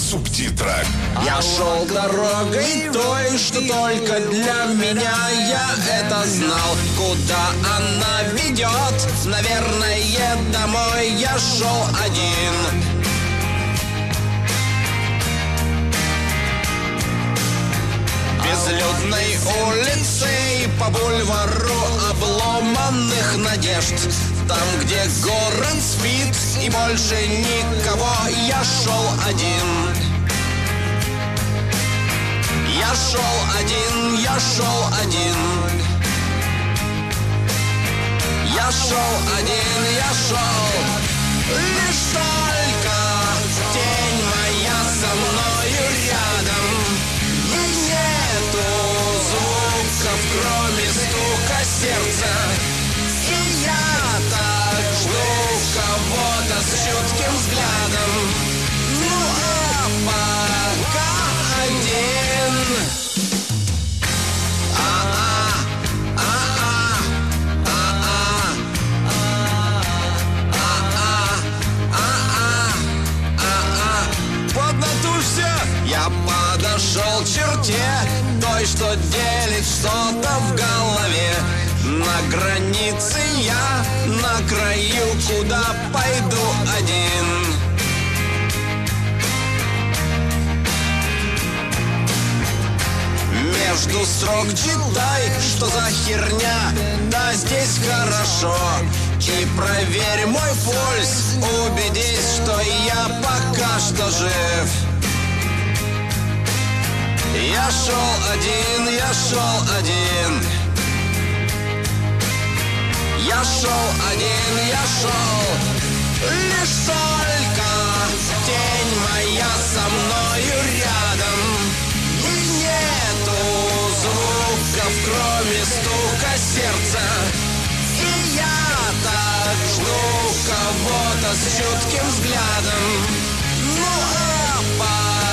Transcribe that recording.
субтитрах. Я шел дорогой той, что только для меня, я это знал. Куда она ведет? Наверное, домой. Я шел один. Безлюдной улицей по бульвару обломанных надежд. Там, где город спит и больше никого, я шел один. Я шел один, я шел один. Я шел один, я шел. Лишь только тень моя со мною рядом. И нету звуков, кроме стука сердца. И я так жду кого-то с чутким взглядом. Ну а пока один. Поднатужься! Я подошел к черте той, что делит что-то в голове. На границе я, на краю, куда пойду один. Между строк читай, что за херня, да здесь хорошо. И проверь мой пульс, убедись, что я пока что жив. Я шел один, я шел один. Я шел один, я шел. Лишь только тень моя со мною рядом. И нету звуков, кроме стука сердца. И я так жду кого-то с чутким взглядом. Ну а